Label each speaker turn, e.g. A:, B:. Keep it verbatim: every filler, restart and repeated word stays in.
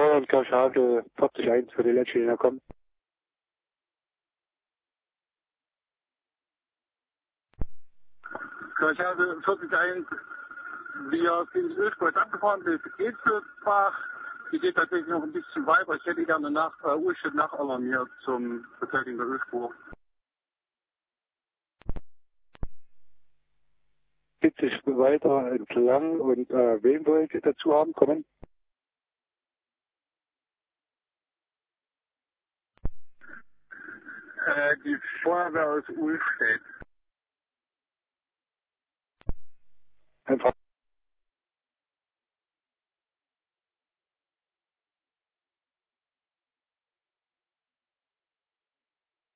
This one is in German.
A: Florian Kirchhage, vierzig eins für die letzte Linie kommen.
B: Kirchhage vierzig eins, wir sind Ölsport abgefahren bis Edsbach. Die geht tatsächlich noch ein bisschen weiter. Ich hätte gerne nach äh, Uhrstedt nachalarmiert zum Betätigen der Ölspur.
A: Bitte weiter entlang und äh, wen wollt ihr dazu haben? Kommen.
B: Äh, die Feuerwehr aus Ullstedt.
A: Einfach